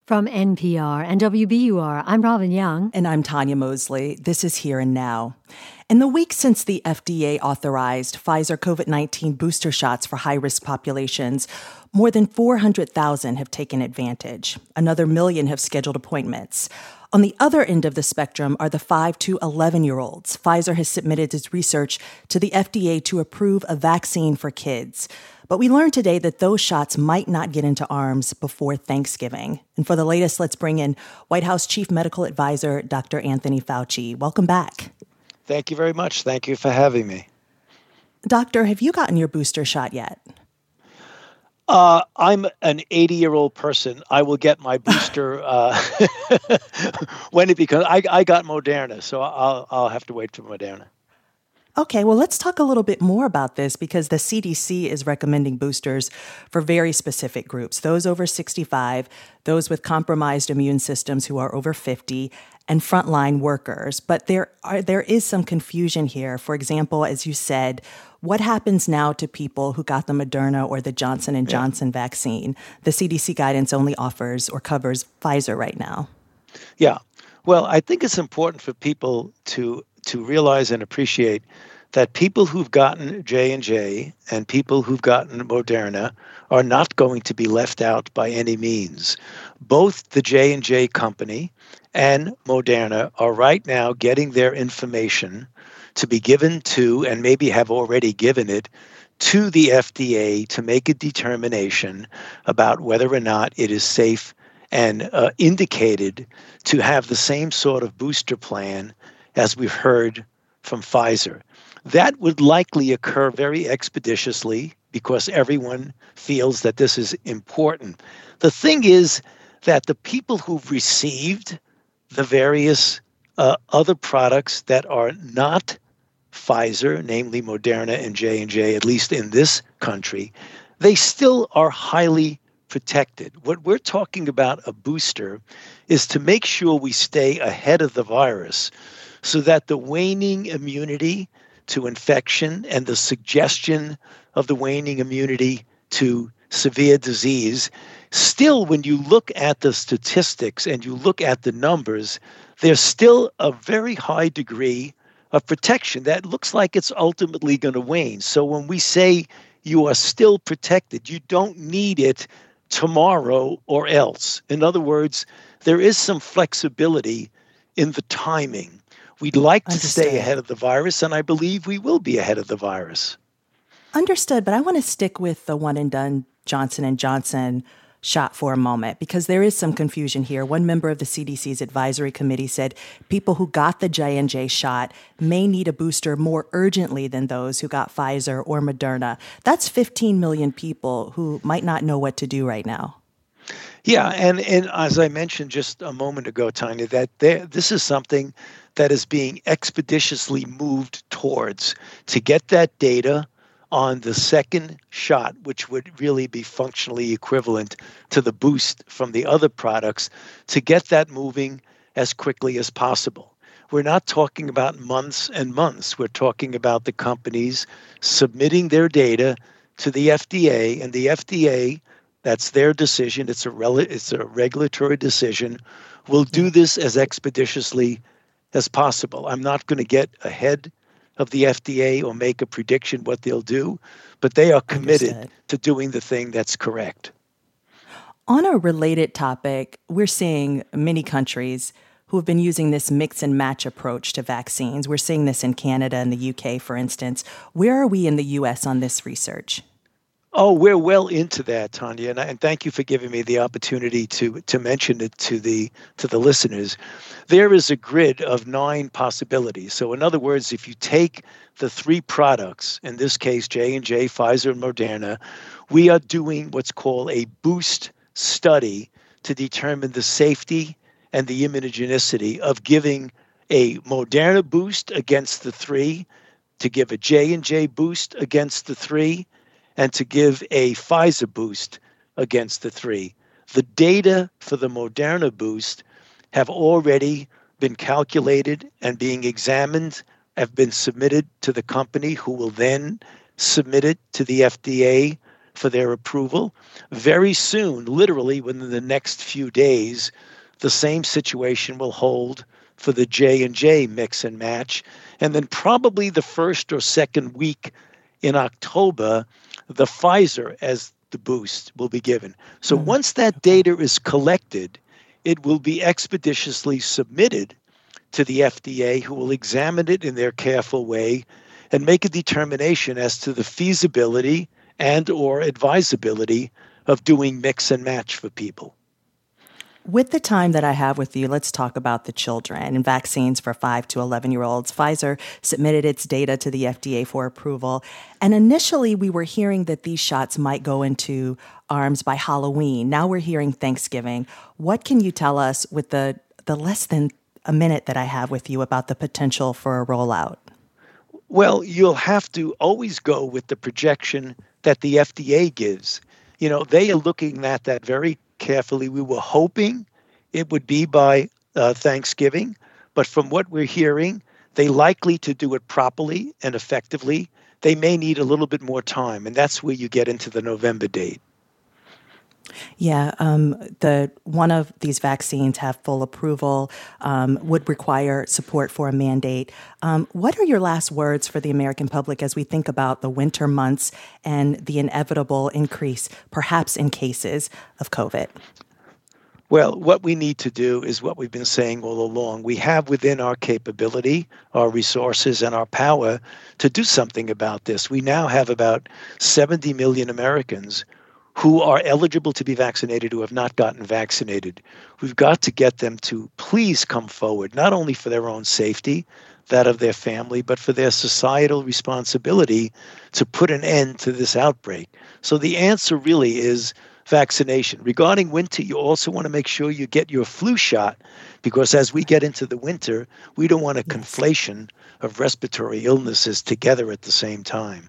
From NPR and WBUR, I'm Robin Young. And I'm Tanya Mosley. This is Here and Now. In the week since the FDA authorized Pfizer COVID-19 booster shots for high-risk populations, more than 400,000 have taken advantage. Another million have scheduled appointments. On the other end of the spectrum are the 5 to 11-year-olds. Pfizer has submitted its research to the FDA to approve a vaccine for kids. But we learned today that those shots might not get into arms before Thanksgiving. And for the latest, let's bring in White House Chief Medical Advisor, Dr. Anthony Fauci. Welcome back. Thank you very much. Thank you for having me. Doctor, have you gotten your booster shot yet? I'm an 80-year-old person. I will get my booster when it becomes. I got Moderna, so I'll have to wait for Moderna. Okay, well, let's talk a little bit more about this because the CDC is recommending boosters for very specific groups, those over 65, those with compromised immune systems who are over 50, and frontline workers. But there is some confusion here. For example, as you said, what happens now to people who got the Moderna or the Johnson & Johnson vaccine? The CDC guidance only offers or covers Pfizer right now. Yeah. Well, I think it's important for people to realize and appreciate that people who've gotten J&J and people who've gotten Moderna are not going to be left out by any means. Both the J&J company and Moderna are right now getting their information to be given to, and maybe have already given it, to the FDA to make a determination about whether or not it is safe and indicated to have the same sort of booster plan as we've heard from Pfizer. That would likely occur very expeditiously because everyone feels that this is important. The thing is that the people who've received the various other products that are not Pfizer, namely Moderna and J&J, at least in this country, they still are highly protected. What we're talking about a booster is to make sure we stay ahead of the virus so that the waning immunity to infection and the suggestion of the waning immunity to severe disease, still, when you look at the statistics and you look at the numbers, there's still a very high degree of protection that looks like it's ultimately going to wane. So when we say you are still protected, you don't need it tomorrow or else. In other words, there is some flexibility in the timing. We'd like to stay ahead of the virus, and I believe we will be ahead of the virus. Understood, but I want to stick with the one-and-done Johnson & Johnson shot for a moment because there is some confusion here. One member of the CDC's advisory committee said people who got the J&J shot may need a booster more urgently than those who got Pfizer or Moderna. That's 15 million people who might not know what to do right now. Yeah, and as I mentioned just a moment ago, Tanya, that this is something that is being expeditiously moved towards to get that data on the second shot, which would really be functionally equivalent to the boost from the other products, to get that moving as quickly as possible. We're not talking about months and months. We're talking about the companies submitting their data to the FDA, and the FDA, that's their decision. It's a regulatory decision. Will do this as expeditiously as possible. I'm not going to get ahead of the FDA or make a prediction what they'll do, but they are committed to doing the thing that's correct. On a related topic, we're seeing many countries who have been using this mix and match approach to vaccines. We're seeing this in Canada and the UK, for instance. Where are we in the U.S. on this research? Oh, we're well into that, Tanya, and thank you for giving me the opportunity to mention it to the listeners. There is a grid of 9 possibilities. So in other words, if you take the 3 products, in this case, J&J, Pfizer, and Moderna, we are doing what's called a boost study to determine the safety and the immunogenicity of giving a Moderna boost against the 3, to give a J&J boost against the 3, and to give a Pfizer boost against the 3. The data for the Moderna boost have already been calculated and being examined, have been submitted to the company who will then submit it to the FDA for their approval. Very soon, literally within the next few days, the same situation will hold for the J&J mix and match. And then probably the first or second week in October, the Pfizer as the boost will be given. So once that data is collected, it will be expeditiously submitted to the FDA, who will examine it in their careful way and make a determination as to the feasibility and or advisability of doing mix and match for people. With the time that I have with you, let's talk about the children and vaccines for 5 to 11-year-olds. Pfizer submitted its data to the FDA for approval. And initially, we were hearing that these shots might go into arms by Halloween. Now we're hearing Thanksgiving. What can you tell us with the less than a minute that I have with you about the potential for a rollout? Well, you'll have to always go with the projection that the FDA gives. You know, they are looking at that very carefully. We were hoping it would be by Thanksgiving, but from what we're hearing, they likely to do it properly and effectively. They may need a little bit more time, and that's where you get into the November date. Yeah, one of these vaccines have full approval, would require support for a mandate. What are your last words for the American public as we think about the winter months and the inevitable increase, perhaps in cases of COVID? Well, what we need to do is what we've been saying all along. We have within our capability, our resources, and our power to do something about this. We now have about 70 million Americans who are eligible to be vaccinated, who have not gotten vaccinated. We've got to get them to please come forward, not only for their own safety, that of their family, but for their societal responsibility to put an end to this outbreak. So the answer really is vaccination. Regarding winter, you also want to make sure you get your flu shot, because as we get into the winter, we don't want a conflation of respiratory illnesses together at the same time.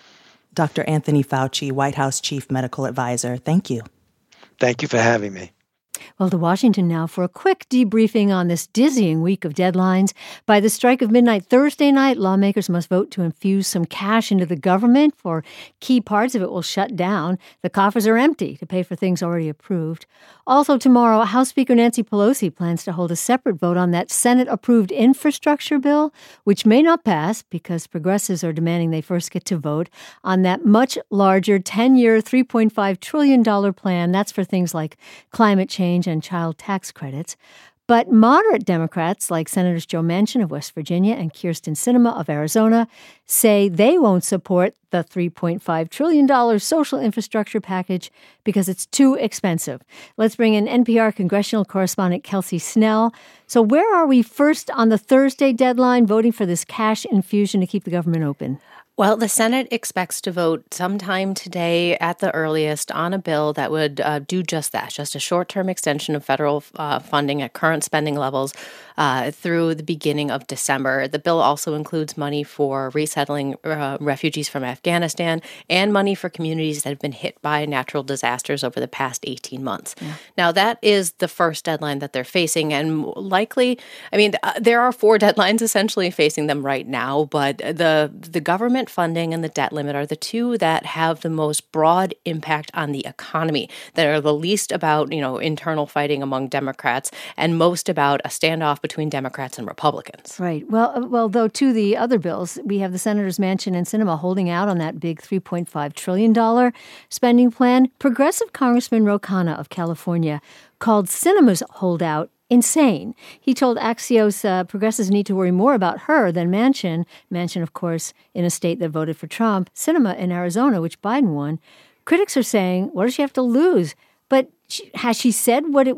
Dr. Anthony Fauci, White House Chief Medical Advisor, thank you. Thank you for having me. Well, to Washington now for a quick debriefing on this dizzying week of deadlines. By the strike of midnight Thursday night, lawmakers must vote to infuse some cash into the government, for key parts of it will shut down. The coffers are empty to pay for things already approved. Also tomorrow, House Speaker Nancy Pelosi plans to hold a separate vote on that Senate-approved infrastructure bill, which may not pass because progressives are demanding they first get to vote on that much larger 10-year, $3.5 trillion plan. That's for things like climate change and child tax credits. But moderate Democrats, like Senators Joe Manchin of West Virginia and Kyrsten Sinema of Arizona, say they won't support the $3.5 trillion social infrastructure package because it's too expensive. Let's bring in NPR congressional correspondent Kelsey Snell. So where are we first on the Thursday deadline voting for this cash infusion to keep the government open? Well, the Senate expects to vote sometime today at the earliest on a bill that would do just that, just a short-term extension of federal funding at current spending levels through the beginning of December. The bill also includes money for resettling refugees from Afghanistan and money for communities that have been hit by natural disasters over the past 18 months. Yeah. Now, that is the first deadline that they're facing, and likely, there are 4 deadlines essentially facing them right now, but the government funding and the debt limit are the 2 that have the most broad impact on the economy, that are the least about, internal fighting among Democrats and most about a standoff between Democrats and Republicans. Right. Well, though, to the other bills, we have the Senators Manchin and Sinema holding out on that big $3.5 trillion spending plan. Progressive Congressman Ro Khanna of California called Sinema's holdout insane. He told Axios progressives need to worry more about her than Manchin. Manchin, of course, in a state that voted for Trump. Sinema in Arizona, which Biden won. Critics are saying, what does she have to lose? But has she said what it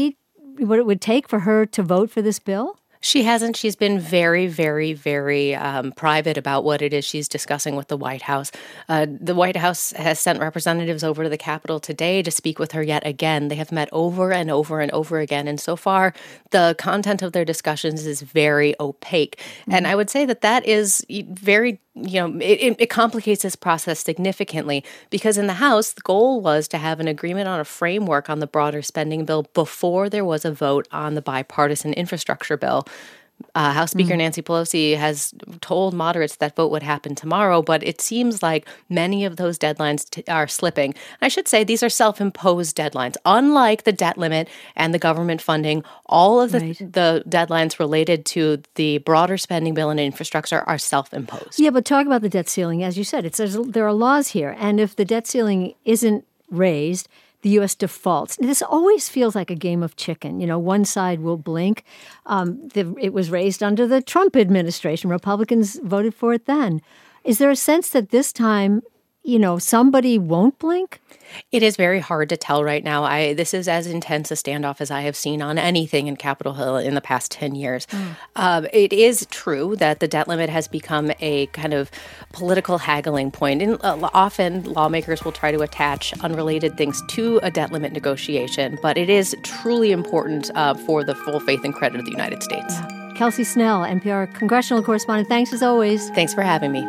would take for her to vote for this bill? She hasn't. She's been very, very, very private about what it is she's discussing with the White House. The White House has sent representatives over to the Capitol today to speak with her yet again. They have met over and over and over again. And so far, the content of their discussions is very opaque. Mm-hmm. And I would say that is very it complicates this process significantly because in the House, the goal was to have an agreement on a framework on the broader spending bill before there was a vote on the bipartisan infrastructure bill. House Speaker Nancy Pelosi has told moderates that vote would happen tomorrow, but it seems like many of those deadlines are slipping. I should say these are self-imposed deadlines. Unlike the debt limit and the government funding, all of the deadlines related to the broader spending bill and infrastructure are self-imposed. Yeah, but talk about the debt ceiling. As you said, there are laws here, and if the debt ceiling isn't raised, the U.S. defaults. This always feels like a game of chicken. One side will blink. It was raised under the Trump administration. Republicans voted for it then. Is there a sense that this time, somebody won't blink? It is very hard to tell right now. This is as intense a standoff as I have seen on anything in Capitol Hill in the past 10 years. It is true that the debt limit has become a kind of political haggling point. And often lawmakers will try to attach unrelated things to a debt limit negotiation. But it is truly important for the full faith and credit of the United States. Yeah. Kelsey Snell, NPR congressional correspondent. Thanks as always. Thanks for having me.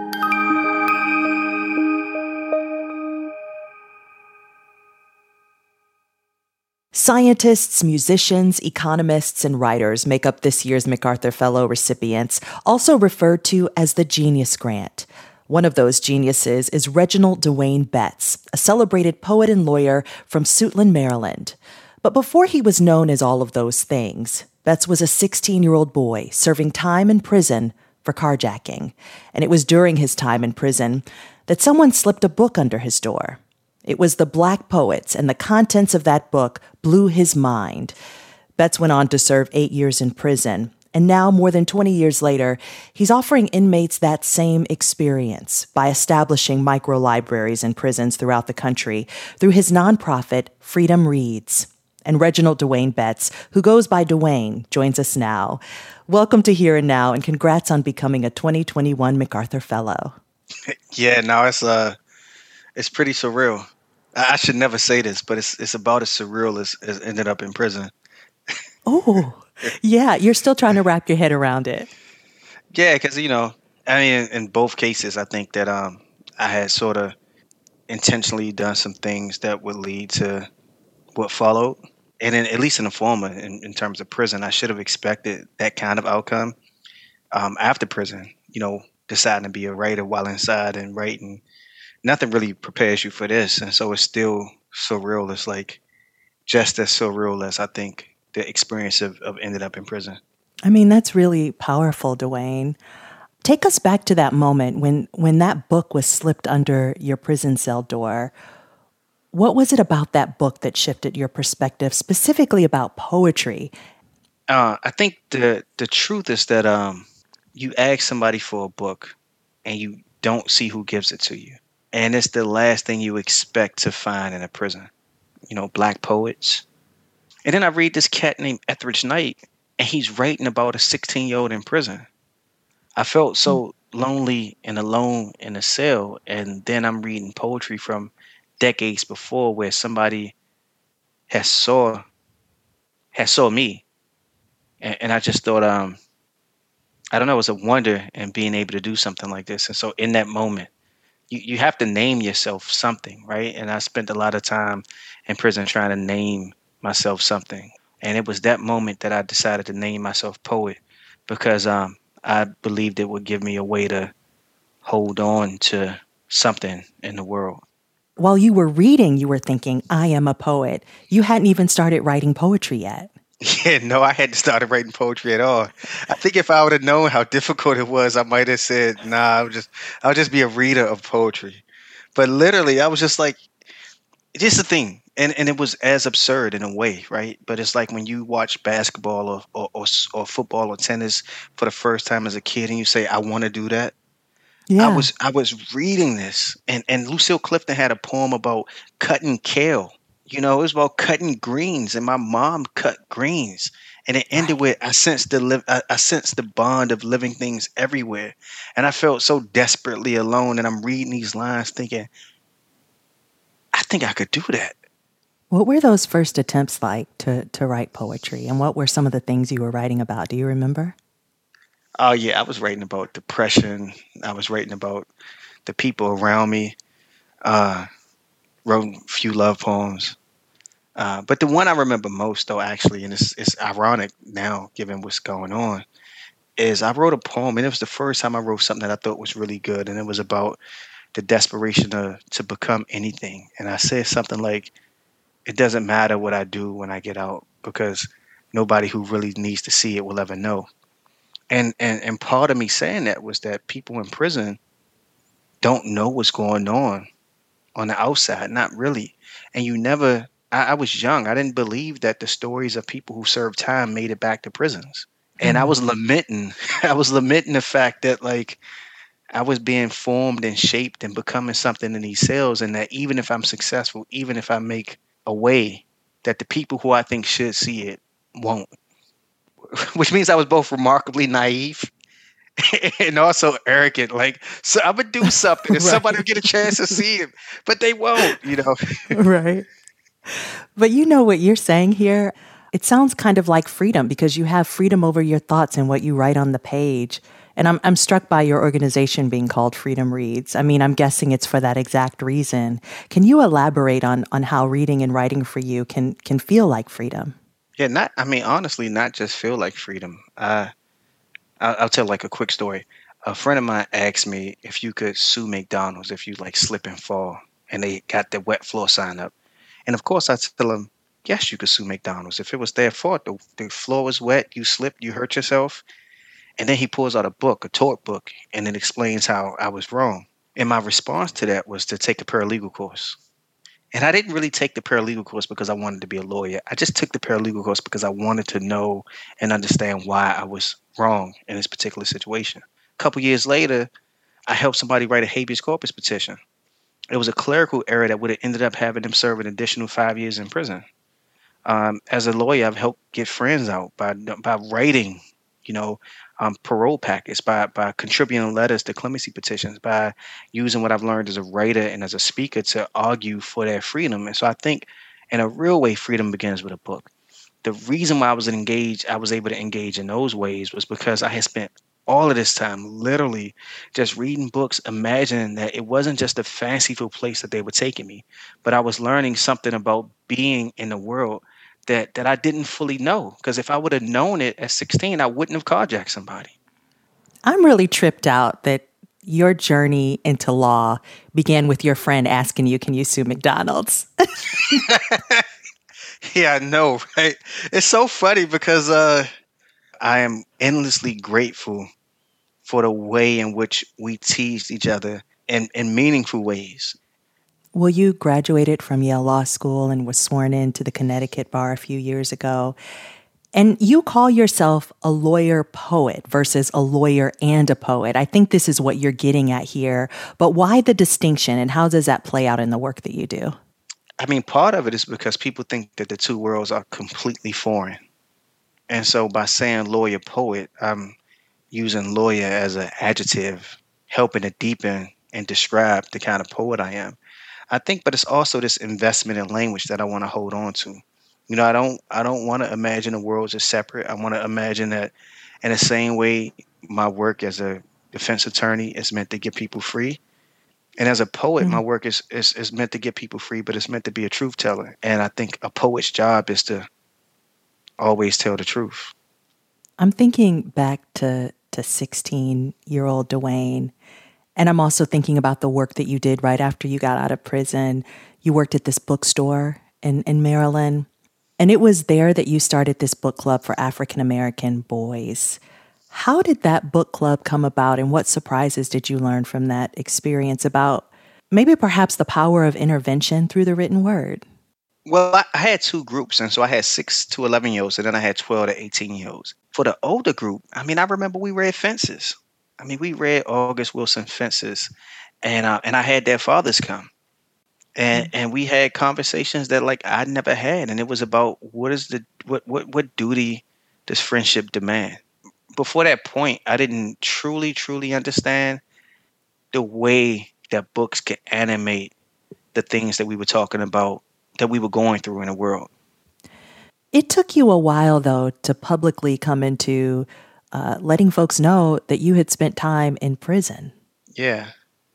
Scientists, musicians, economists, and writers make up this year's MacArthur Fellow recipients, also referred to as the Genius Grant. One of those geniuses is Reginald Dwayne Betts, a celebrated poet and lawyer from Suitland, Maryland. But before he was known as all of those things, Betts was a 16-year-old boy serving time in prison for carjacking. And it was during his time in prison that someone slipped a book under his door. It was The Black Poets, and the contents of that book blew his mind. Betts went on to serve 8 years in prison, and now, more than 20 years later, he's offering inmates that same experience by establishing micro-libraries in prisons throughout the country through his nonprofit, Freedom Reads. And Reginald Dwayne Betts, who goes by Dwayne, joins us now. Welcome to Here and Now, and congrats on becoming a 2021 MacArthur Fellow. Yeah, no, it's pretty surreal. I should never say this, but it's about as surreal as ended up in prison. Oh, yeah. You're still trying to wrap your head around it. Yeah, because, in both cases, I think that I had sort of intentionally done some things that would lead to what followed. And at least in the former, in terms of prison, I should have expected that kind of outcome after prison, deciding to be a writer while inside and writing. Nothing really prepares you for this. And so it's still surreal. It's like just as surreal as I think the experience of ended up in prison. I mean, that's really powerful, Dwayne. Take us back to that moment when that book was slipped under your prison cell door. What was it about that book that shifted your perspective, specifically about poetry? I think the truth is that you ask somebody for a book and you don't see who gives it to you. And it's the last thing you expect to find in a prison. Black poets. And then I read this cat named Etheridge Knight, and he's writing about a 16-year-old in prison. I felt so lonely and alone in a cell. And then I'm reading poetry from decades before where somebody has saw me. And I just thought, I don't know, it was a wonder in being able to do something like this. And so in that moment, you have to name yourself something, right? And I spent a lot of time in prison trying to name myself something. And it was that moment that I decided to name myself poet because I believed it would give me a way to hold on to something in the world. While you were reading, you were thinking, I am a poet. You hadn't even started writing poetry yet. Yeah, no, I hadn't started writing poetry at all. I think if I would have known how difficult it was, I might have said, nah, I'll just be a reader of poetry. But literally, I was just like, just the thing. And it was as absurd in a way, right? But it's like when you watch basketball or football or tennis for the first time as a kid and you say, I want to do that. Yeah. I was reading this and Lucille Clifton had a poem about cutting kale. It was about cutting greens, and my mom cut greens, and it ended with I sensed the bond of living things everywhere, and I felt so desperately alone. And I'm reading these lines, thinking, I think I could do that. What were those first attempts like to write poetry, and what were some of the things you were writing about? Do you remember? Oh yeah, I was writing about depression. I was writing about the people around me. Wrote a few love poems. But the one I remember most, though, actually, and it's ironic now, given what's going on, is I wrote a poem, and it was the first time I wrote something that I thought was really good, and it was about the desperation to become anything. And I said something like, "It doesn't matter what I do when I get out because nobody who really needs to see it will ever know." And part of me saying that was that people in prison don't know what's going on the outside, not really. And you never. I was young. I didn't believe that the stories of people who served time made it back to prisons. And I Mm. was lamenting, I was lamenting the fact that like I was being formed and shaped and becoming something in these cells, and that even if I'm successful, even if I make a way, that the people who I think should see it won't. Which means I was both remarkably naive and also arrogant. Like, so I'm gonna do something, and somebody will Right. get a chance to see it, but they won't. Right. But you know what you're saying here? It sounds kind of like freedom because you have freedom over your thoughts and what you write on the page. And I'm struck by your organization being called Freedom Reads. I mean, I'm guessing it's for that exact reason. Can you elaborate on how reading and writing for you can feel like freedom? Yeah, not. I mean, honestly, not just feel like freedom. I'll tell like a quick story. A friend of mine asked me if you could sue McDonald's if you like slip and fall, and they got the wet floor sign up. And of course, I tell him, yes, you could sue McDonald's if it was their fault. The floor was wet, you slipped, you hurt yourself. And then he pulls out a book, a tort book, and it explains how I was wrong. And my response to that was to take a paralegal course. And I didn't really take the paralegal course because I wanted to be a lawyer. I just took the paralegal course because I wanted to know and understand why I was wrong in this particular situation. A couple years later, I helped somebody write a habeas corpus petition. It was a clerical error that would have ended up having them serve an additional 5 years in prison. As a lawyer, I've helped get friends out by writing, you know, parole packets, by contributing letters to clemency petitions, by using what I've learned as a writer and as a speaker to argue for their freedom. And so I think, in a real way, freedom begins with a book. The reason why I was able to engage in those ways was because I had spent all of this time literally just reading books, imagining that it wasn't just a fanciful place that they were taking me, but I was learning something about being in the world that I didn't fully know. Because if I would have known it at 16, I wouldn't have carjacked somebody. I'm really tripped out that your journey into law began with your friend asking you, can you sue McDonald's? Yeah, I know, right? It's so funny because I am endlessly grateful for the way in which we teased each other in meaningful ways. Well, you graduated from Yale Law School and was sworn into the Connecticut bar a few years ago. And you call yourself a lawyer poet versus a lawyer and a poet. I think this is what you're getting at here. But why the distinction, and how does that play out in the work that you do? I mean, part of it is because people think that the two worlds are completely foreign. And so by saying lawyer poet, I'm using lawyer as an adjective, helping to deepen and describe the kind of poet I am. I think, but it's also this investment in language that I want to hold on to. I don't want to imagine the worlds as separate. I want to imagine that in the same way my work as a defense attorney is meant to get people free. And as a poet, my Mhm. work is meant to get people free, but it's meant to be a truth teller. And I think a poet's job is to always tell the truth. I'm thinking back to 16-year-old Dwayne, and I'm also thinking about the work that you did right after you got out of prison. You worked at this bookstore in Maryland, and it was there that you started this book club for African American boys. How did that book club come about, and what surprises did you learn from that experience about maybe perhaps the power of intervention through the written word? Well, I had two groups, and so I had 6 to 11 year olds, and then I had 12 to 18 year olds. For the older group, I mean, I remember we read Fences. I mean, we read August Wilson Fences, and I had their fathers come, and we had conversations that like I never had, and it was about what duty does friendship demand. Before that point, I didn't truly understand the way that books could animate the things that we were talking about, that we were going through in the world. It took you a while, though, to publicly come into letting folks know that you had spent time in prison. Yeah,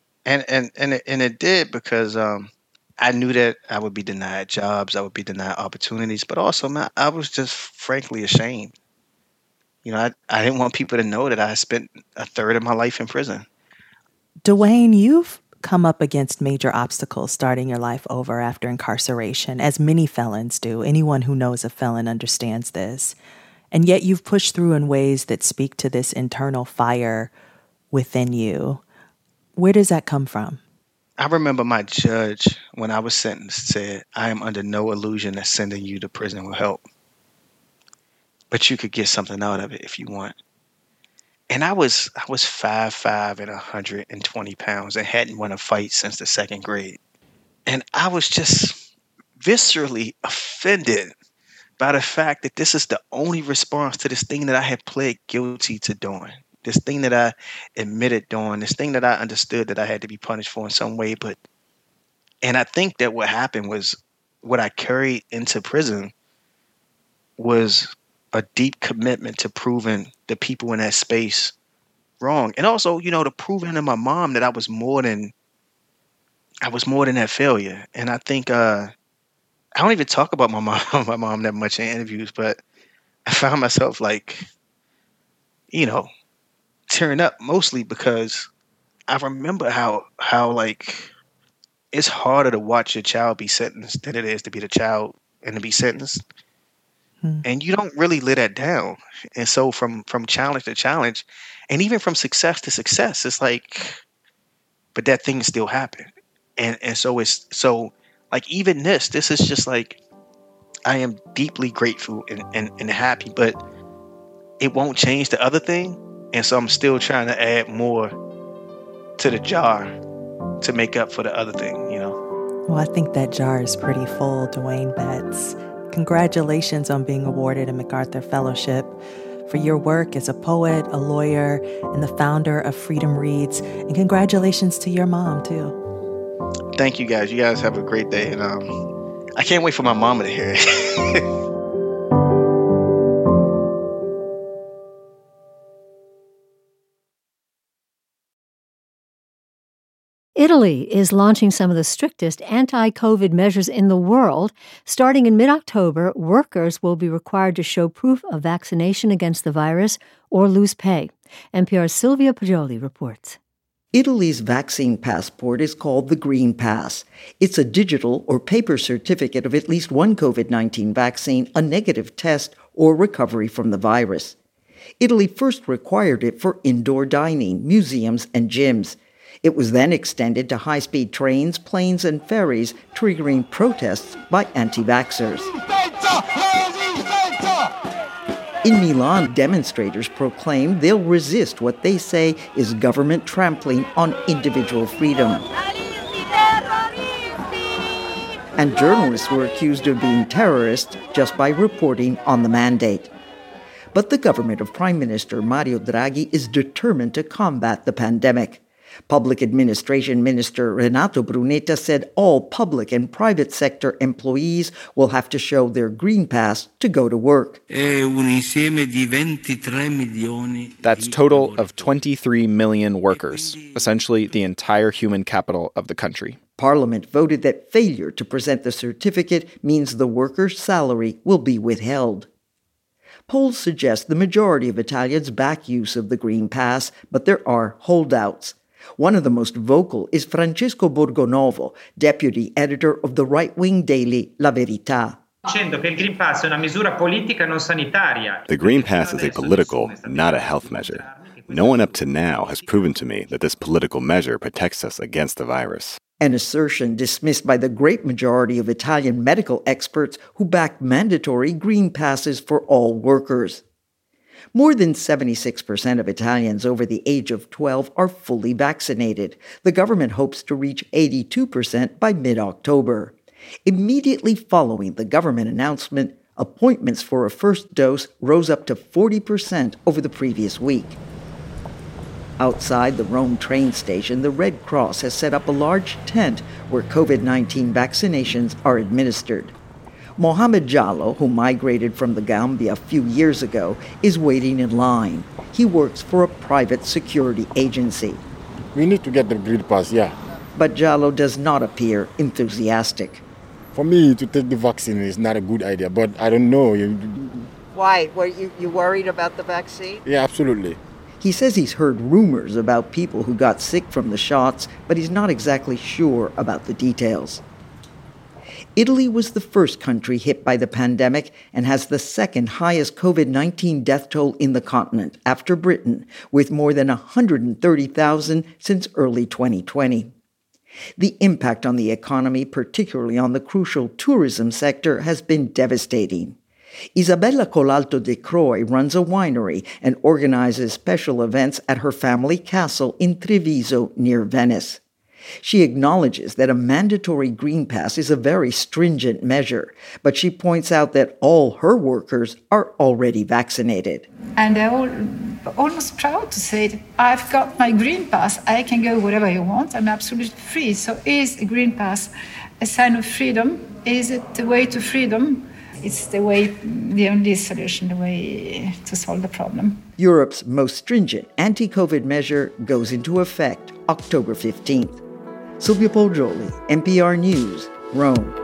and it did because I knew that I would be denied jobs, I would be denied opportunities, but also I was just frankly ashamed. I didn't want people to know that I spent a third of my life in prison. Dwayne, you've come up against major obstacles starting your life over after incarceration, as many felons do. Anyone who knows a felon understands this. And yet you've pushed through in ways that speak to this internal fire within you. Where does that come from? I remember my judge, when I was sentenced, said, "I am under no illusion that sending you to prison will help. But you could get something out of it if you want." And I was 5'5" and 120 pounds and hadn't won a fight since the second grade. And I was just viscerally offended by the fact that this is the only response to this thing that I had pled guilty to doing, this thing that I admitted doing, this thing that I understood that I had to be punished for in some way. And I think that what happened was what I carried into prison was a deep commitment to proving the people in that space wrong. And also, to proving to my mom that I was more than that failure. And I think I don't even talk about my mom that much in interviews, but I found myself tearing up mostly because I remember how it's harder to watch your child be sentenced than it is to be the child and to be sentenced. And you don't really let that down. And so from challenge to challenge, and even from success to success, it's but that thing still happened. And so even this is just I am deeply grateful and happy, but it won't change the other thing. And so I'm still trying to add more to the jar to make up for the other thing, Well, I think that jar is pretty full, Dwayne Betts. Congratulations on being awarded a MacArthur Fellowship for your work as a poet, a lawyer, and the founder of Freedom Reads. And congratulations to your mom, too. Thank you, guys. You guys have a great day. And I can't wait for my mama to hear it. Italy is launching some of the strictest anti-COVID measures in the world. Starting in mid-October, workers will be required to show proof of vaccination against the virus or lose pay. NPR's Sylvia Poggioli reports. Italy's vaccine passport is called the Green Pass. It's a digital or paper certificate of at least one COVID-19 vaccine, a negative test, or recovery from the virus. Italy first required it for indoor dining, museums, and gyms. It was then extended to high-speed trains, planes, and ferries, triggering protests by anti-vaxxers. In Milan, demonstrators proclaimed they'll resist what they say is government trampling on individual freedom. And journalists were accused of being terrorists just by reporting on the mandate. But the government of Prime Minister Mario Draghi is determined to combat the pandemic. Public Administration Minister Renato Brunetta said all public and private sector employees will have to show their Green Pass to go to work. That's total of 23 million workers, essentially the entire human capital of the country. Parliament voted that failure to present the certificate means the worker's salary will be withheld. Polls suggest the majority of Italians back use of the Green Pass, but there are holdouts. One of the most vocal is Francesco Borgonovo, deputy editor of the right-wing daily La Verità. The Green Pass is a political, not a health measure. No one up to now has proven to me that this political measure protects us against the virus. An assertion dismissed by the great majority of Italian medical experts who back mandatory Green Passes for all workers. More than 76% of Italians over the age of 12 are fully vaccinated. The government hopes to reach 82% by mid-October. Immediately following the government announcement, appointments for a first dose rose up to 40% over the previous week. Outside the Rome train station, the Red Cross has set up a large tent where COVID-19 vaccinations are administered. Mohamed Jallo, who migrated from the Gambia a few years ago, is waiting in line. He works for a private security agency. We need to get the Green Pass, yeah. But Jallo does not appear enthusiastic. For me, to take the vaccine is not a good idea, but I don't know. Why? Were you worried about the vaccine? Yeah, absolutely. He says he's heard rumors about people who got sick from the shots, but he's not exactly sure about the details. Italy was the first country hit by the pandemic and has the second highest COVID-19 death toll in the continent after Britain, with more than 130,000 since early 2020. The impact on the economy, particularly on the crucial tourism sector, has been devastating. Isabella Colalto de Croy runs a winery and organizes special events at her family castle in Treviso, near Venice. She acknowledges that a mandatory green pass is a very stringent measure, but she points out that all her workers are already vaccinated. And I'm almost proud to say that I've got my green pass. I can go wherever I want. I'm absolutely free. So is a green pass a sign of freedom? Is it the way to freedom? It's the only solution, the way to solve the problem. Europe's most stringent anti-COVID measure goes into effect October 15th. Silvia Poggioli, NPR News, Rome.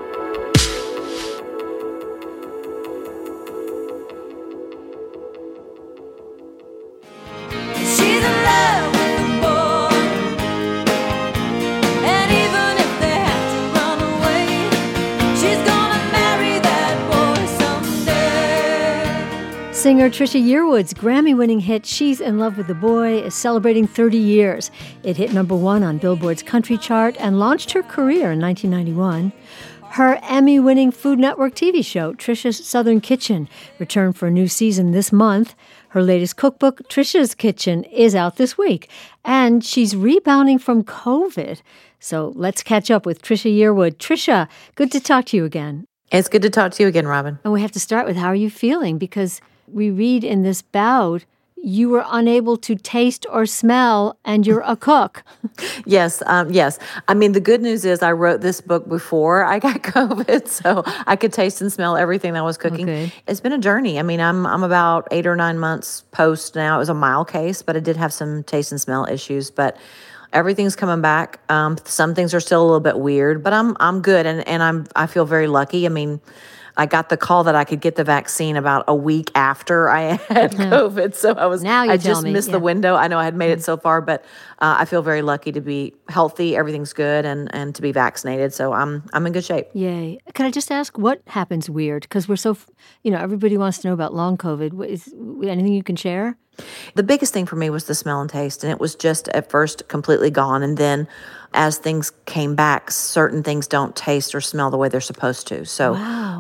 Singer Trisha Yearwood's Grammy-winning hit She's in Love with the Boy is celebrating 30 years. It hit number one on Billboard's country chart and launched her career in 1991. Her Emmy-winning Food Network TV show, Trisha's Southern Kitchen, returned for a new season this month. Her latest cookbook, Trisha's Kitchen, is out this week, and she's rebounding from COVID. So let's catch up with Trisha Yearwood. Trisha, good to talk to you again. It's good to talk to you again, Robin. And we have to start with how are you feeling? Because we read in this bout you were unable to taste or smell, and you're a cook. Yes. I mean, the good news is I wrote this book before I got COVID, so I could taste and smell everything I was cooking. Okay. It's been a journey. I mean, I'm about 8 or 9 months post now. It was a mild case, but I did have some taste and smell issues. But everything's coming back. Some things are still a little bit weird, but I'm good, and I feel very lucky. I mean, I got the call that I could get the vaccine about a week after I had COVID, so I just missed the window. I know I had made it so far, but I feel very lucky to be healthy. Everything's good, and to be vaccinated, so I'm in good shape. Yay! Can I just ask what happens weird? Because we're so, everybody wants to know about long COVID. Is anything you can share? The biggest thing for me was the smell and taste, and it was just at first completely gone, and then as things came back, certain things don't taste or smell the way they're supposed to. So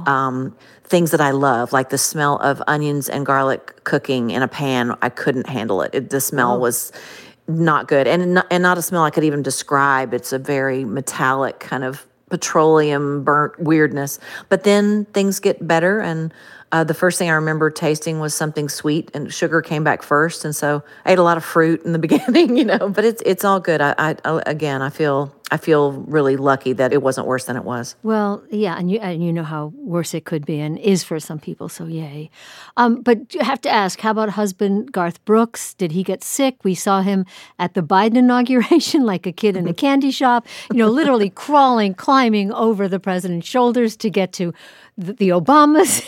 things that I love, like the smell of onions and garlic cooking in a pan, I couldn't handle it. The smell was not good, and not a smell I could even describe. It's a very metallic kind of petroleum burnt weirdness. But then things get better, and the first thing I remember tasting was something sweet, and sugar came back first. And so I ate a lot of fruit in the beginning, but it's all good. I feel really lucky that it wasn't worse than it was. Well, yeah, and you know how worse it could be and is for some people, so yay. But you have to ask, how about husband Garth Brooks? Did he get sick? We saw him at the Biden inauguration like a kid in a candy shop, literally climbing over the president's shoulders to get to the Obamas.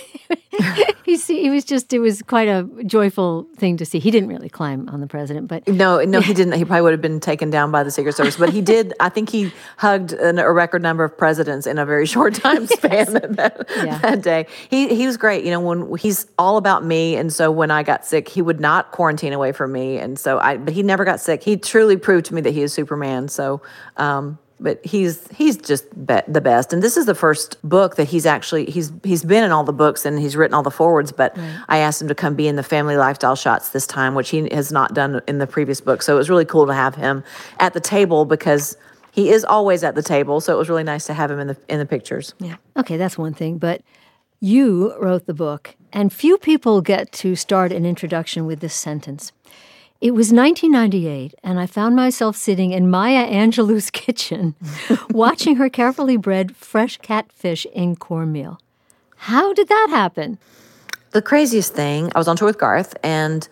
It was quite a joyful thing to see. He didn't really climb on the president, but no, he didn't. He probably would have been taken down by the Secret Service, but he did. I think he hugged a record number of presidents in a very short time span that day. He was great. When he's all about me, and so when I got sick, he would not quarantine away from me, and so but he never got sick. He truly proved to me that he is Superman. So. But he's just the best. And this is the first book that he's been in all the books and he's written all the forwards, but I asked him to come be in the family lifestyle shots this time, which he has not done in the previous book. So it was really cool to have him at the table because he is always at the table. So it was really nice to have him in the pictures. Yeah. Okay, that's one thing. But you wrote the book, and few people get to start an introduction with this sentence. It was 1998, and I found myself sitting in Maya Angelou's kitchen watching her carefully bred fresh catfish in cornmeal. How did that happen? The craziest thing, I was on tour with Garth, and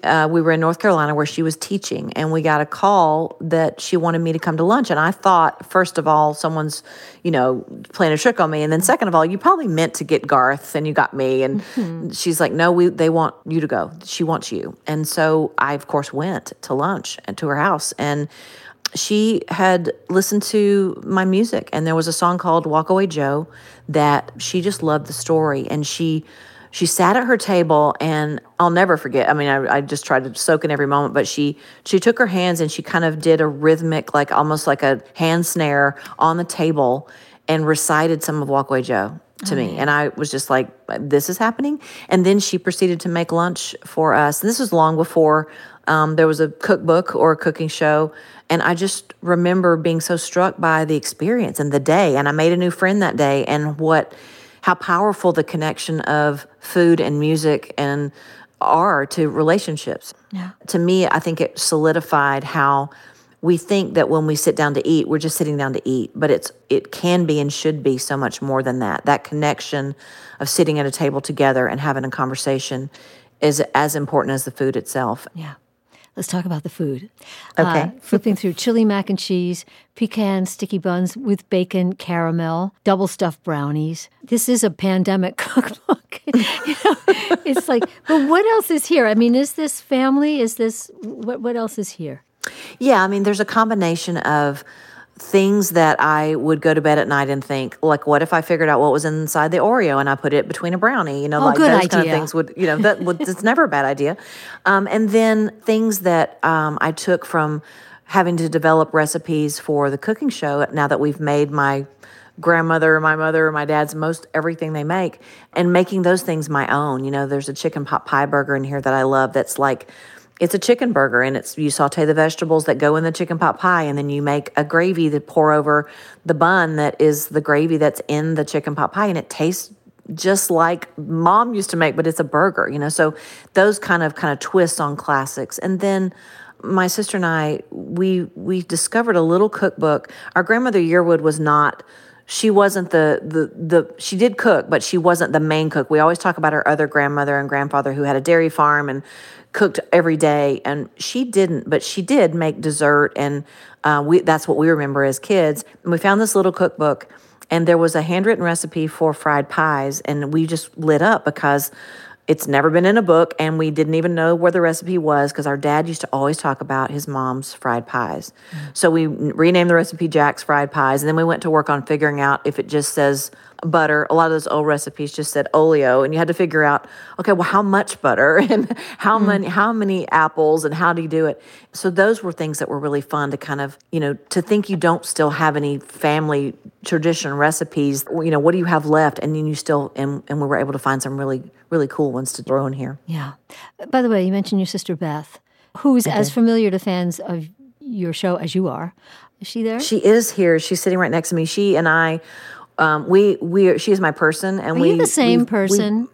we were in North Carolina where she was teaching, and we got a call that she wanted me to come to lunch. And I thought, first of all, someone's, playing a trick on me. And then second of all, you probably meant to get Garth and you got me. And she's like, no, they want you to go. She wants you. And so I, of course, went to lunch and to her house. And she had listened to my music, and there was a song called Walk Away Joe that she just loved the story. And she sat at her table, and I'll never forget. I mean, I just tried to soak in every moment, but she took her hands and she kind of did a rhythmic, like almost like a hand snare on the table, and recited some of Walk Away Joe to me. And I was just like, this is happening? And then she proceeded to make lunch for us. And this was long before there was a cookbook or a cooking show. And I just remember being so struck by the experience and the day. And I made a new friend that day, and how powerful the connection of food and music are to relationships. Yeah. To me, I think it solidified how we think that when we sit down to eat, we're just sitting down to eat, but it can be and should be so much more than that. That connection of sitting at a table together and having a conversation is as important as the food itself. Yeah. Let's talk about the food. Okay. Flipping through chili mac and cheese, pecan sticky buns with bacon, caramel, double stuffed brownies. This is a pandemic cookbook. It's like, but what else is here? I mean, is this family? Is this, what else is here? Yeah, I mean, there's a combination of things that I would go to bed at night and think, like, what if I figured out what was inside the Oreo and I put it between a brownie? Like good those idea. kind of things it's never a bad idea. And then things that I took from having to develop recipes for the cooking show, now that we've made my grandmother, my mother, my dad's most everything they make, and making those things my own. There's a chicken pot pie burger in here that I love that's like, it's a chicken burger, and you saute the vegetables that go in the chicken pot pie, and then you make a gravy that pour over the bun that is the gravy that's in the chicken pot pie, and it tastes just like Mom used to make, but it's a burger, So those kind of twists on classics. And then my sister and I, we discovered a little cookbook. Our grandmother Yearwood was not. She wasn't she did cook, but she wasn't the main cook. We always talk about our other grandmother and grandfather who had a dairy farm and cooked every day, and she didn't, but she did make dessert, and that's what we remember as kids. And we found this little cookbook, and there was a handwritten recipe for fried pies, and we just lit up because it's never been in a book, and we didn't even know where the recipe was because our dad used to always talk about his mom's fried pies. So we renamed the recipe Jack's Fried Pies, and then we went to work on figuring out if it just says butter. A lot of those old recipes just said oleo, and you had to figure out, okay, well, how much butter and how many apples and how do you do it? So those were things that were really fun to kind of, to think you don't still have any family tradition recipes. What do you have left? And then you still, and we were able to find some really, really cool ones to throw in here. Yeah. By the way, you mentioned your sister Beth, who's as familiar to fans of your show as you are. Is she there? She is here. She's sitting right next to me. She and I, she is my person, and Are you the same person?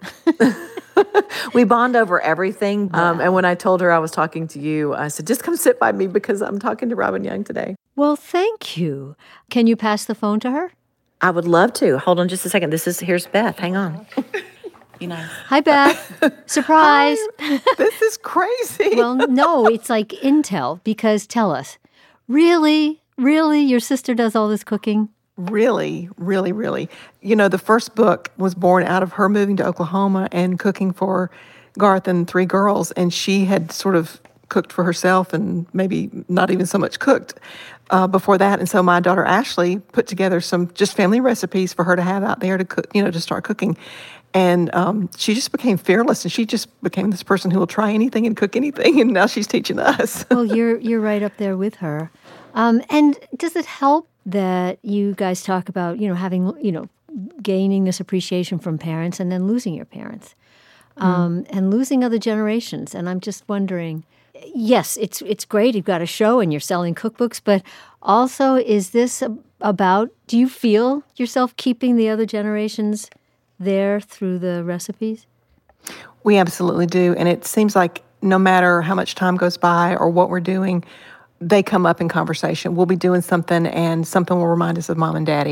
We bond over everything. And when I told her I was talking to you, I said, just come sit by me because I'm talking to Robin Young today. Well, thank you. Can you pass the phone to her? I would love to. Hold on just a second. Here's Beth. Hang on. Be nice. Hi, Beth. Surprise. Hi. This is crazy. Well, no, it's like intel, because tell us, really, your sister does all this cooking? Really, really, really. The first book was born out of her moving to Oklahoma and cooking for Garth and 3 girls, and she had sort of cooked for herself and maybe not even so much cooked before that. And so my daughter Ashley put together some just family recipes for her to have out there to cook, to start cooking. And she just became fearless, and she just became this person who will try anything and cook anything, and now she's teaching us. Well, you're right up there with her. And does it help that you guys talk about, having, gaining this appreciation from parents and then losing your parents and losing other generations? And I'm just wondering, yes, it's great. You've got a show and you're selling cookbooks, but also is this about, do you feel yourself keeping the other generations there through the recipes? We absolutely do. And it seems like no matter how much time goes by or what we're doing, they come up in conversation. We'll be doing something and something will remind us of Mom and Daddy.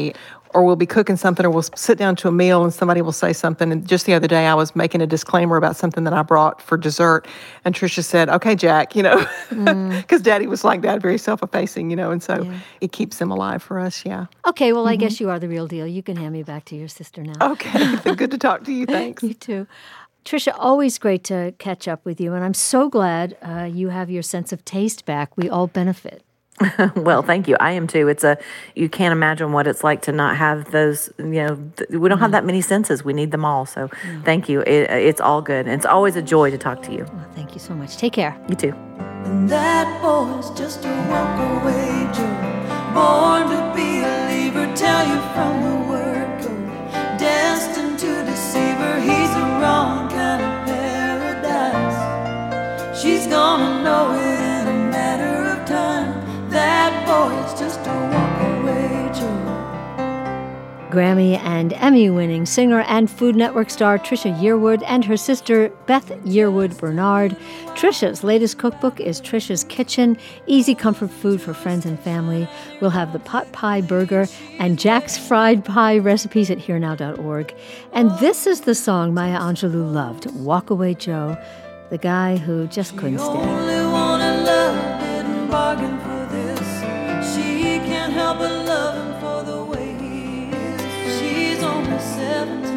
or we'll be cooking something, or we'll sit down to a meal and somebody will say something. And just the other day, I was making a disclaimer about something that I brought for dessert, and Tricia said, "Okay, Jack," because Daddy was like that, very self-effacing, and so it keeps them alive for us, Okay, well, I guess you are the real deal. You can hand me back to your sister now. Okay, good to talk to you. Thanks. You too. Tricia, always great to catch up with you, and I'm so glad you have your sense of taste back. We all benefit. Well, thank you. I am too. You can't imagine what it's like to not have those, we don't have that many senses. We need them all. So thank you. It's all good. And it's always a joy to talk to you. Well, thank you so much. Take care. You too. And that boy's just a walk away Joe, born to be a believer, tell you from the word go, destined to deceive her. He's a wrong kind of paradise. She's gonna know it in a matter of time. That boy's just a walk-away Joe. Grammy and Emmy-winning singer and Food Network star Trisha Yearwood and her sister Beth Yearwood Bernard. Trisha's latest cookbook is Trisha's Kitchen, easy comfort food for friends and family. We'll have the pot pie burger and Jack's fried pie recipes at herenow.org. And this is the song Maya Angelou loved, Walk Away Joe, the guy who just couldn't stay. Only wanna love, didn't bargain for this. She can't help but love him for the way he is. She's only 17.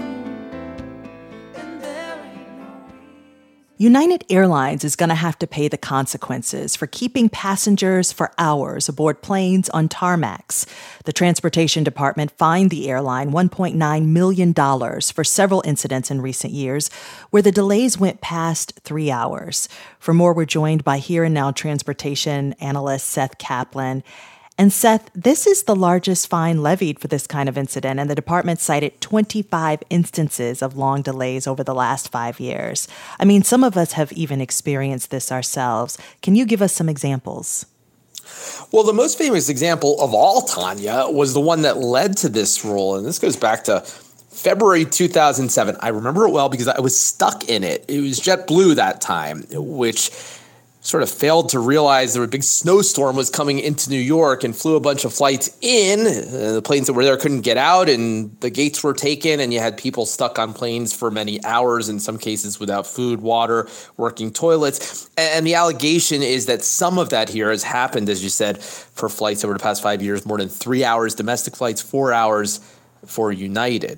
United Airlines is going to have to pay the consequences for keeping passengers for hours aboard planes on tarmacs. The Transportation Department fined the airline $1.9 million for several incidents in recent years where the delays went past 3 hours. For more, we're joined by Here and Now transportation analyst Seth Kaplan. And Seth, this is the largest fine levied for this kind of incident, and the department cited 25 instances of long delays over the last 5 years. I mean, some of us have even experienced this ourselves. Can you give us some examples? Well, the most famous example of all, Tanya, was the one that led to this rule, and this goes back to February 2007. I remember it well because I was stuck in it. It was JetBlue that time, which sort of failed to realize there was a big snowstorm was coming into New York and flew a bunch of flights in. The planes that were there couldn't get out, and the gates were taken, and you had people stuck on planes for many hours, in some cases without food, water, working toilets. And the allegation is that some of that here has happened, as you said, for flights over the past 5 years, more than 3 hours domestic flights, 4 hours for United.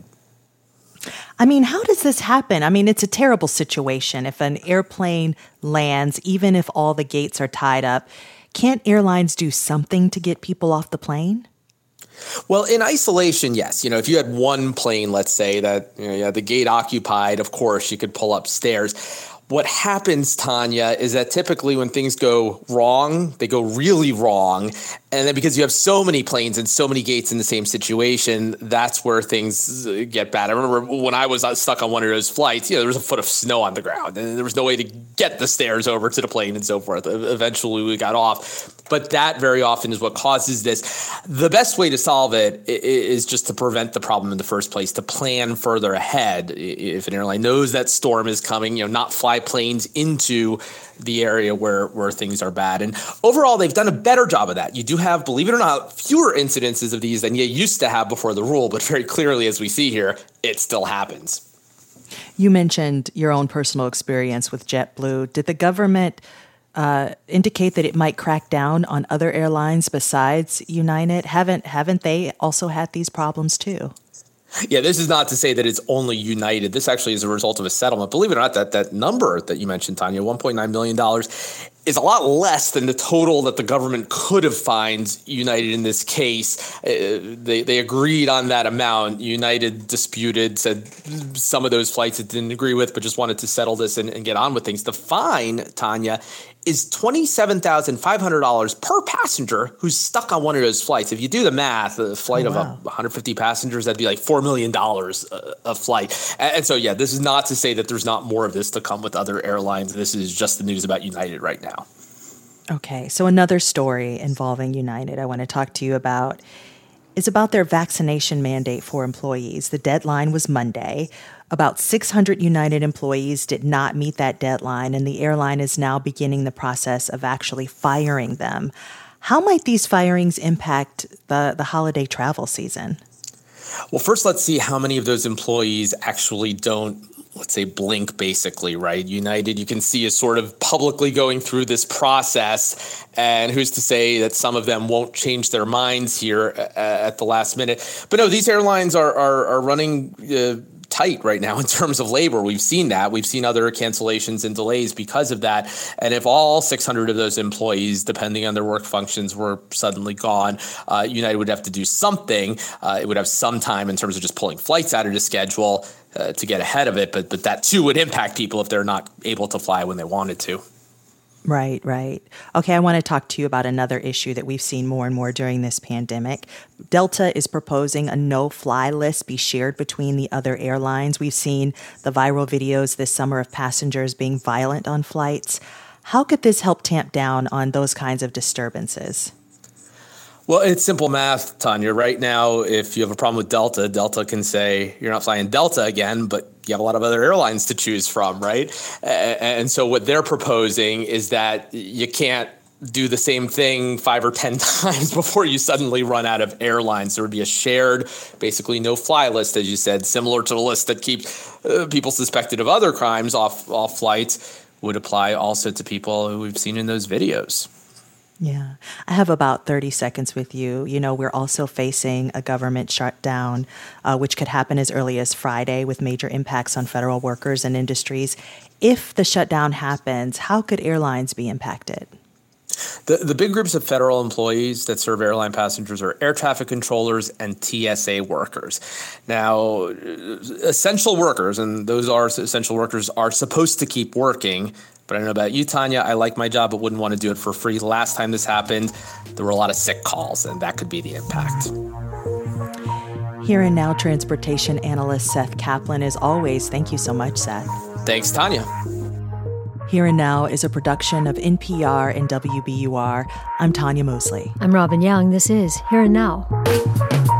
I mean, how does this happen? I mean, it's a terrible situation. If an airplane lands, even if all the gates are tied up, can't airlines do something to get people off the plane? Well, in isolation, yes. If you had one plane, let's say, that you had the gate occupied, of course, you could pull up stairs. What happens, Tanya, is that typically when things go wrong, they go really wrong. And then because you have so many planes and so many gates in the same situation, that's where things get bad. I remember when I was stuck on one of those flights, there was a foot of snow on the ground and there was no way to get the stairs over to the plane and so forth. Eventually we got off. But that very often is what causes this. The best way to solve it is just to prevent the problem in the first place, to plan further ahead. If an airline knows that storm is coming, not fly planes into the area where things are bad. And overall, they've done a better job of that. You do have, believe it or not, fewer incidences of these than you used to have before the rule, but very clearly, as we see here, it still happens. You mentioned your own personal experience with JetBlue. Did the government indicate that it might crack down on other airlines besides United? Haven't they also had these problems too? Yeah, this is not to say that it's only United. This actually is a result of a settlement. Believe it or not, that number that you mentioned, Tanya, $1.9 million, is a lot less than the total that the government could have fined United in this case. They agreed on that amount. United disputed, said some of those flights it didn't agree with, but just wanted to settle this and get on with things. The fine, Tanya, is $27,500 per passenger who's stuck on one of those flights. If you do the math, a flight of 150 passengers, that'd be like $4 million a flight. And so, yeah, this is not to say that there's not more of this to come with other airlines. This is just the news about United right now. Okay, so another story involving United I want to talk to you about is about their vaccination mandate for employees. The deadline was Monday. About 600 United employees did not meet that deadline, and the airline is now beginning the process of actually firing them. How might these firings impact the holiday travel season? Well, first, let's see how many of those employees actually don't, let's say, blink, basically, right? United, you can see, is sort of publicly going through this process. And who's to say that some of them won't change their minds here at the last minute? But no, these airlines are running tight right now in terms of labor. We've seen that. We've seen other cancellations and delays because of that. And if all 600 of those employees, depending on their work functions, were suddenly gone, United would have to do something. It would have some time in terms of just pulling flights out of the schedule to get ahead of it. But that too would impact people if they're not able to fly when they wanted to. Right. Okay, I want to talk to you about another issue that we've seen more and more during this pandemic. Delta is proposing a no-fly list be shared between the other airlines. We've seen the viral videos this summer of passengers being violent on flights. How could this help tamp down on those kinds of disturbances? Well, it's simple math, Tanya. Right now, if you have a problem with Delta, Delta can say you're not flying Delta again, but you have a lot of other airlines to choose from, right? And so what they're proposing is that you can't do the same thing 5 or 10 times before you suddenly run out of airlines. There would be a shared, basically no-fly list, as you said, similar to the list that keeps people suspected of other crimes off flights, would apply also to people who we've seen in those videos. Yeah. I have about 30 seconds with you. You know, we're also facing a government shutdown, which could happen as early as Friday with major impacts on federal workers and industries. If the shutdown happens, how could airlines be impacted? The big groups of federal employees that serve airline passengers are air traffic controllers and TSA workers. Now, essential workers, and those are essential workers, are supposed to keep working. But I don't know about you, Tanya. I like my job, but wouldn't want to do it for free. Last time this happened, there were a lot of sick calls, and that could be the impact. Here and Now transportation analyst Seth Kaplan. As always, thank you so much, Seth. Thanks, Tanya. Here and Now is a production of NPR and WBUR. I'm Tanya Mosley. I'm Robin Young. This is Here and Now.